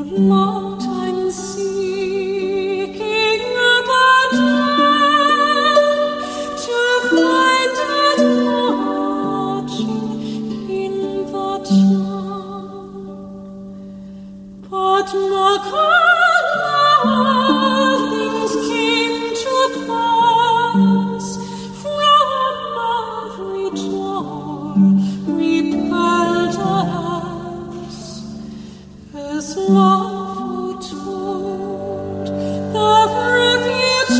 long time seeking about to find and watching in the dark. But things came to pass from every door repelled us, as love foretold. The refuge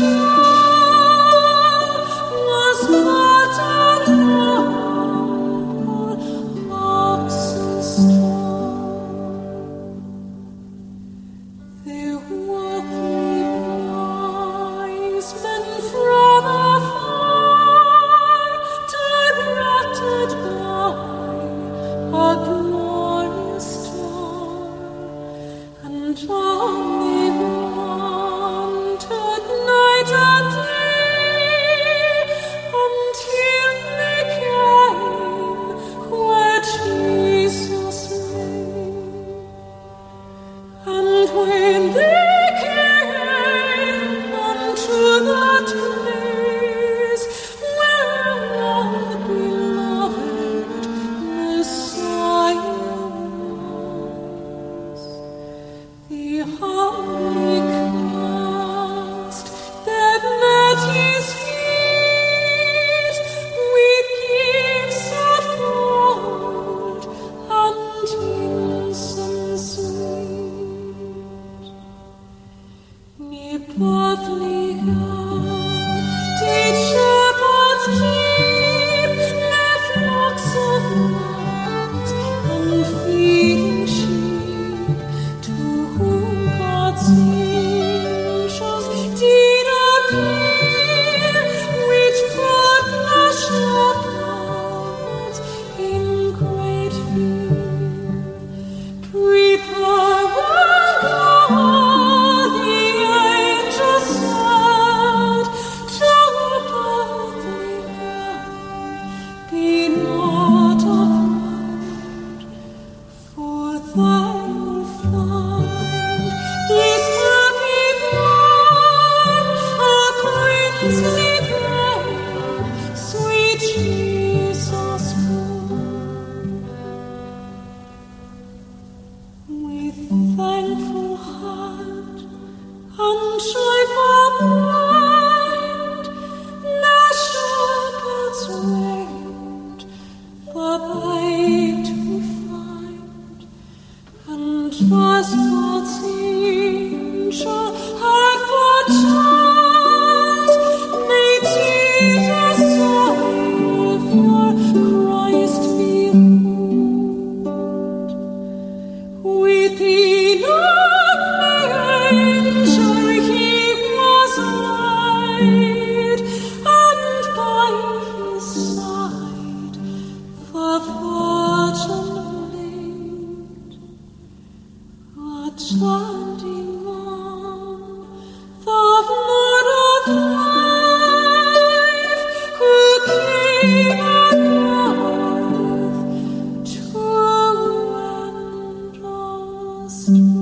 was but an humble oxen stone. There were three wise men from afar, directed by a glorious star, and on they wandered night and day until they came where Jesus lay. And when they came unto that place where our beloved Messiah was, they humbly cast their at his feet with gifts of gold and incense sweet. Near Bethlehem did shepherds keep their flocks of lambs and feeding sheep, to whom God's angels did appear, which put the shepherds in great fear. Prepare, God, the angel said, to Bethlehem, be not afraid, for thou wilt find this happy born, a princely babe, sweet Jesus born. With thankful heart and joyful mind, the shepherds wait the babe to find, and as God's angel had foretold, they did the Savior Christ behold. Within a manger he was laid, and by his side the Virgin laid. Attending on the Lord of life, who came on earth to end us.